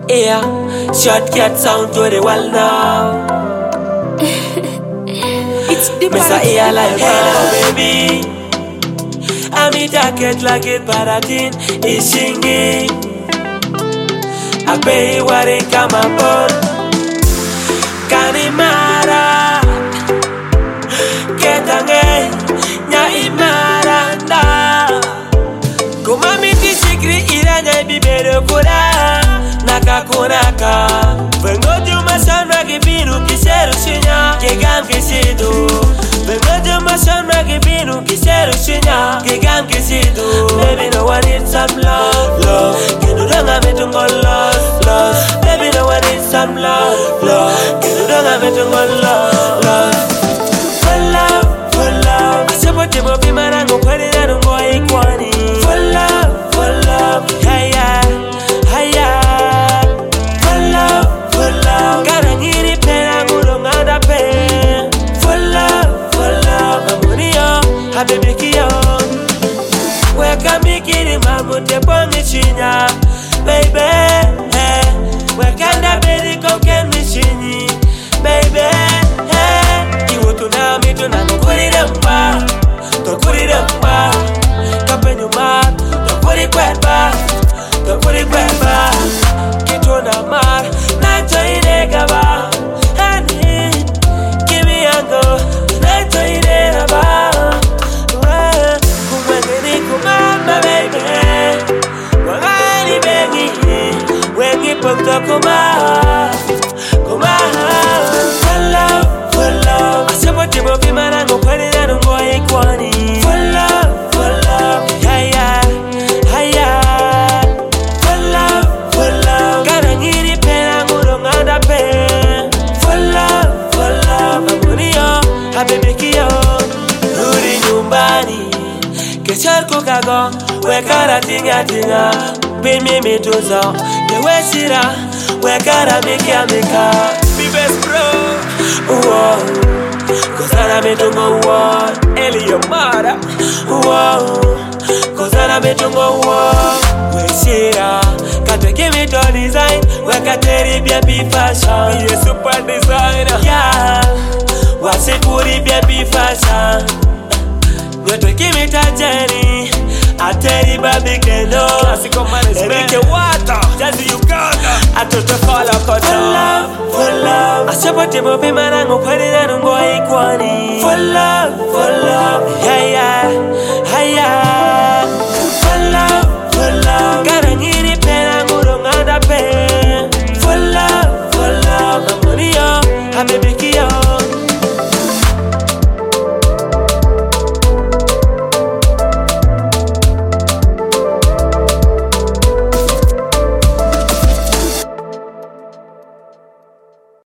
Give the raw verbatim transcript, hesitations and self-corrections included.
Yeah, short cat sound to the world now. It's the Mister ear like hello baby. I'm in jacket like a paratin is singing. I pay what it come upon. Kanimara Ketange Nya imaranda Kumami kishikri iranya bibero kura Naka kunaka Vengoju masana kibinu kiseru shinya Kegam kisidu Vengoju masana kibinu kiseru shinya Kegam kisidu Baby no one needs some love, love Kenu donga metungo love, love Baby no one needs some love, love Kenu donga metungo love, love For love, for love Asepote mobi marango kwani na nungo ikwani For love, for love Haya, haya For love, for love Kana ngiri pera ngulo ngada pe For love, for love Amuniyo, habibi kiyo Weka mikiri mamute pongi chinya Baby, hey Weka ndabedi koke mishinyi Baby, hey Iwo tunami tunanukuri demba Tokuri demba Kape nyuma Tokuri kweba Tokuri kweba Kitona mar Nacho inegaba Honey Kimi yango Nacho inegaba Kumwengeni kumamba baby Wangani bengi Wengi pokto kuma Kuma For love, for love Asepote mobi marango kwani na nungo ikwani For love, for love Haya, haya For love, for love Kana ngiri pera ngulo ngada pe For love, for love Amuniyo, habibi kiyo Rudi nyumbani Keshar kukago Wekara tinga tinga Bimi mituzo Yewesira Wekara mikia mika Bibes bro Uwo Kozana mitungo uwo Eli yomara Uwo Kozana mitungo uwo Wesira Katweke mito design Wekateri bia bi fashion Be a super designer Yeah Wasikuri bia bi fashion Nwetweke mita jeni Ateri babi kendo Asiko manes baby